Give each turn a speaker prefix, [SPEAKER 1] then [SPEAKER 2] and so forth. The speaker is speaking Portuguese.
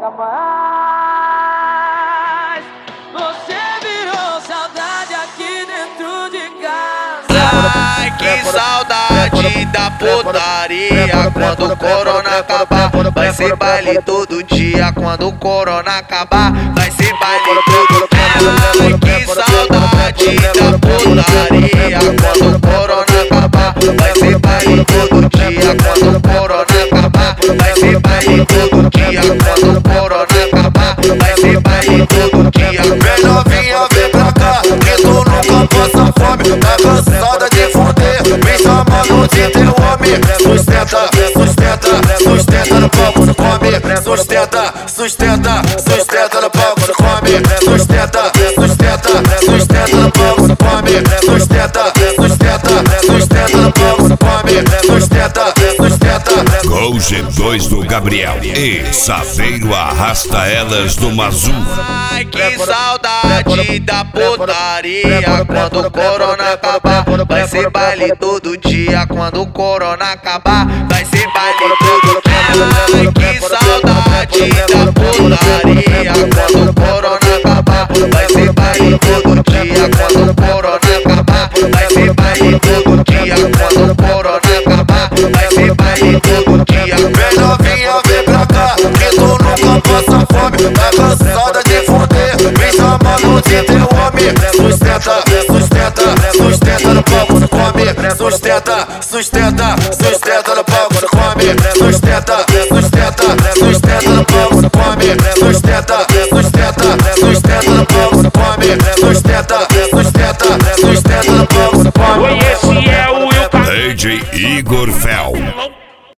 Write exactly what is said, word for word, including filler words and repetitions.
[SPEAKER 1] nunca mais. Você virou saudade aqui dentro de casa.
[SPEAKER 2] Ai, que saudade da putaria. Quando o corona acabar, vai ser baile todo dia. Quando o corona acabar, vai ser baile todo dia. Ai, que saudade da putaria. Quando o corona acabar, vai ser baile todo dia. Quando o corona acabar, vai ser baile todo dia. Quando o corona acabar, vai ser baile todo dia.
[SPEAKER 3] Vem novinha, vem pra cá, que tu nunca passa fome. Tá cansada de fuder, me chamando de teu homem. Sustenta, sustenta, sustenta no palco, se come. Sustenta, sustenta, sustenta no palco, se come. Sustenta, sustenta, sustenta no palco, se come. Sustenta, sustenta, sustenta no palco, se come. Sustenta, sustenta.
[SPEAKER 4] Com G dois do Gabriel e Saveiro arrasta elas do Mazu.
[SPEAKER 2] Ai, que saudade da putaria. Quando o corona acabar, vai ser baile todo dia. Quando o corona acabar, vai ser baile todo dia. Ai, que saudade da putaria. Quando o corona acabar, vai ser baile todo dia. Quando o corona acabar, vai ser baile todo dia. Quando o corona acabar, vai ser baile todo dia.
[SPEAKER 3] Vem novinha, vem pra cá, que tu nunca passa fome. Tá cansada de fuder, me chamando de teu homem. Sustenta, sustenta, sustenta no palco, se come. Sustenta, sustenta, sustenta no palco, se come. Sustenta, sustenta, sustenta no palco, se come. Sustenta, sustenta, sustenta no palco, se come. Sustenta, sustenta, sustenta no palco, se come.
[SPEAKER 5] Esse é o
[SPEAKER 4] D J Igor Fel.